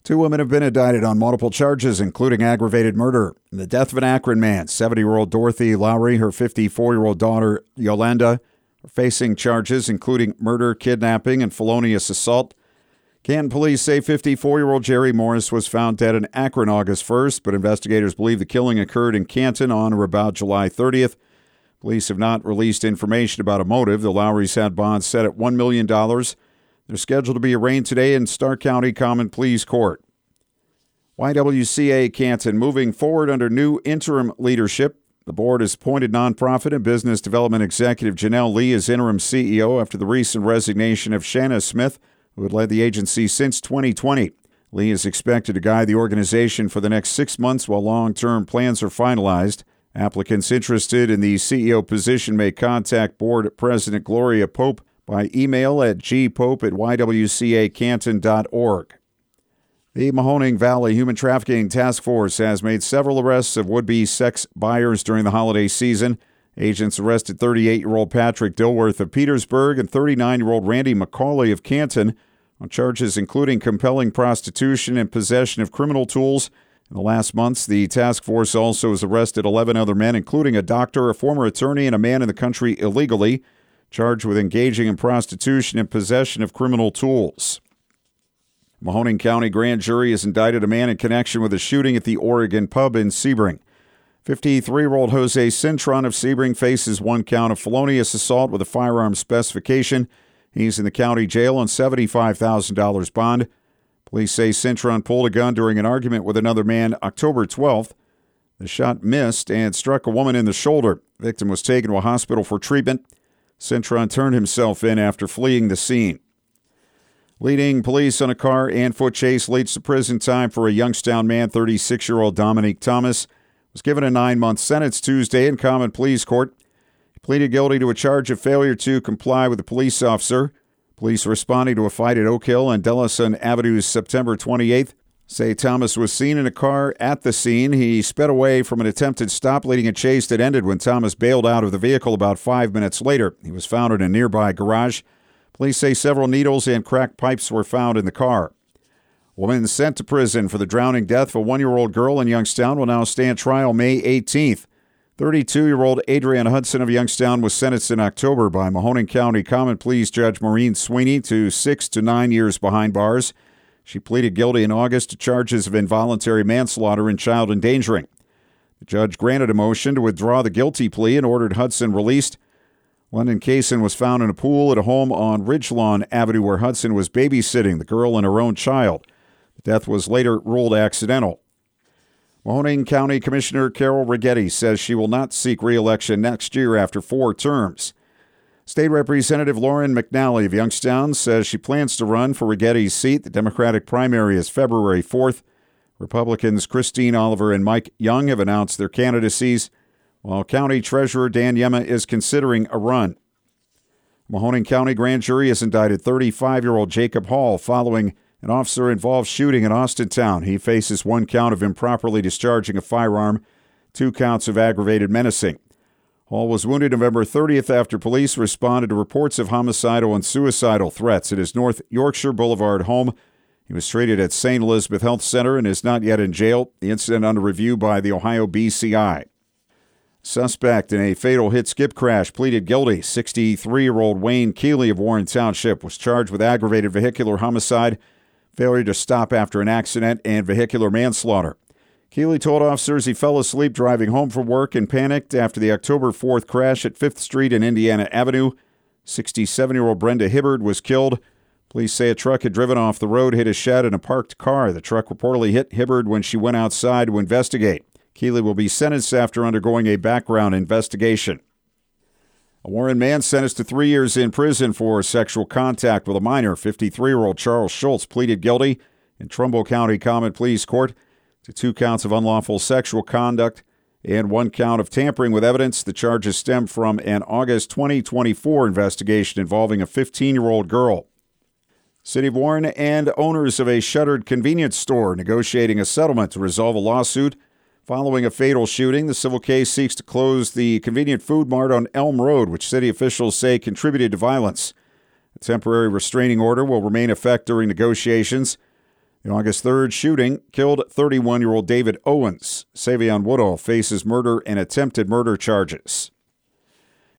Two women have been indicted on multiple charges, including aggravated murder. The death of an Akron man, 70-year-old Dorothy Lowry, her 54-year-old daughter, Yolanda, are facing charges including murder, kidnapping, and felonious assault. Canton police say 54-year-old Jerry Morris was found dead in Akron August 1st, but investigators believe the killing occurred in Canton on or about July 30th. Police have not released information about a motive. The Lowrys had bonds set at $1 million. They're scheduled to be arraigned today in Stark County Common Pleas Court. YWCA Canton moving forward under new interim leadership. The board has appointed nonprofit and business development executive Janelle Lee as interim CEO after the recent resignation of Shanna Smith, who had led the agency since 2020. Lee is expected to guide the organization for the next 6 months while long-term plans are finalized. Applicants interested in the CEO position may contact board president Gloria Pope by email at gpope@ywcacanton.org. The Mahoning Valley Human Trafficking Task Force has made several arrests of would-be sex buyers during the holiday season. Agents arrested 38-year-old Patrick Dilworth of Petersburg and 39-year-old Randy McCauley of Canton on charges including compelling prostitution and possession of criminal tools. In the last months, the task force also has arrested 11 other men, including a doctor, a former attorney, and a man in the country illegally, charged with engaging in prostitution and possession of criminal tools. Mahoning County grand jury has indicted a man in connection with a shooting at the Oregon pub in Sebring. 53-year-old Jose Cintron of Sebring faces one count of felonious assault with a firearm specification. He's in the county jail on $75,000 bond. Police say Cintron pulled a gun during an argument with another man October 12th. The shot missed and struck a woman in the shoulder. The victim was taken to a hospital for treatment. Cintron turned himself in after fleeing the scene. Leading police on a car and foot chase leads to prison time for a Youngstown man. 36-year-old Dominique Thomas was given a 9-month sentence Tuesday in Common Pleas Court. He pleaded guilty to a charge of failure to comply with a police officer. Police responding to a fight at Oak Hill and Dellison Avenues September 28th say Thomas was seen in a car at the scene. He sped away from an attempted stop, leading a chase that ended when Thomas bailed out of the vehicle about 5 minutes later. He was found in a nearby garage. Police say several needles and cracked pipes were found in the car. A woman sent to prison for the drowning death of a 1-year-old girl in Youngstown will now stand trial May 18th. 32-year-old Adrienne Hudson of Youngstown was sentenced in October by Mahoning County Common Pleas Judge Maureen Sweeney to 6 to 9 years behind bars. She pleaded guilty in August to charges of involuntary manslaughter and child endangering. The judge granted a motion to withdraw the guilty plea and ordered Hudson released. London Kaysen was found in a pool at a home on Ridgelawn Avenue where Hudson was babysitting the girl and her own child. The death was later ruled accidental. Mahoning County Commissioner Carol Righetti says she will not seek re-election next year after 4 terms. State Representative Lauren McNally of Youngstown says she plans to run for Righetti's seat. The Democratic primary is February 4th. Republicans Christine Oliver and Mike Young have announced their candidacies, while County Treasurer Dan Yema is considering a run. Mahoning County grand jury has indicted 35-year-old Jacob Hall following an officer-involved shooting in Austintown. He faces 1 count of improperly discharging a firearm, 2 counts of aggravated menacing. Hall was wounded November 30th after police responded to reports of homicidal and suicidal threats at his North Yorkshire Boulevard home. He was treated at St. Elizabeth Health Center and is not yet in jail. The incident under review by the Ohio BCI. Suspect in a fatal hit-skip crash pleaded guilty. 63-year-old Wayne Keeley of Warren Township was charged with aggravated vehicular homicide, failure to stop after an accident, and vehicular manslaughter. Keeley told officers he fell asleep driving home from work and panicked after the October 4th crash at 5th Street and Indiana Avenue. 67-year-old Brenda Hibbard was killed. Police say a truck had driven off the road, hit a shed and a parked car. The truck reportedly hit Hibbard when she went outside to investigate. Keeley will be sentenced after undergoing a background investigation. A Warren man sentenced to 3 years in prison for sexual contact with a minor. 53-year-old Charles Schultz pleaded guilty in Trumbull County Common Pleas Court to 2 counts of unlawful sexual conduct and 1 count of tampering with evidence. The charges stem from an August 2024 investigation involving a 15-year-old girl. City of Warren and owners of a shuttered convenience store negotiating a settlement to resolve a lawsuit following a fatal shooting. The civil case seeks to close the convenient food mart on Elm Road, which city officials say contributed to violence. A temporary restraining order will remain in effect during negotiations. The August 3rd shooting killed 31-year-old David Owens. Savion Woodall faces murder and attempted murder charges.